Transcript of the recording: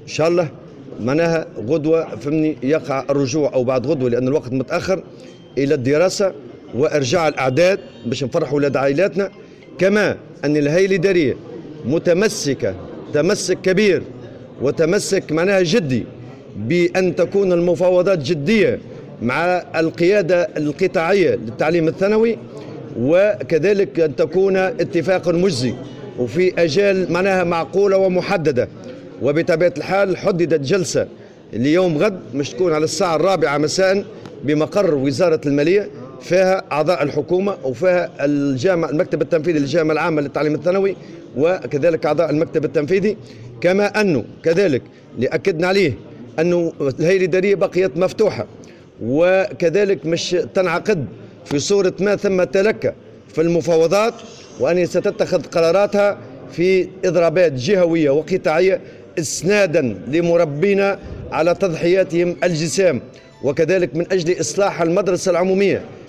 ان شاء الله معناها غدوه فهمني يقع الرجوع او بعد غدوه لان الوقت متاخر الى الدراسه وارجاع الاعداد باش نفرحوا ولاد عائلاتنا. كما ان الهيئه الاداريه متمسكه تمسك كبير وتمسك معناها جدي بان تكون المفاوضات جديه مع القياده القطاعيه للتعليم الثانوي، وكذلك ان تكون اتفاق مجزي وفي اجال معناها معقوله ومحدده. وبطبيعه الحال حددت جلسه ليوم غد مش تكون على الساعه 4 مساء بمقر وزاره الماليه، فيها اعضاء الحكومه وفيها المكتب التنفيذي للجامعه العامه للتعليم الثانوي وكذلك اعضاء المكتب التنفيذي. كما انه كذلك اللي اكدنا عليه انه الهيئه الاداريه بقيت مفتوحه وكذلك مش تنعقد في صوره ما ثم تلكى في المفاوضات، وان ستتخذ قراراتها في اضرابات جهويه وقطاعيه اسنادا لمربينا على تضحياتهم الجسام، وكذلك من اجل اصلاح المدرسه العموميه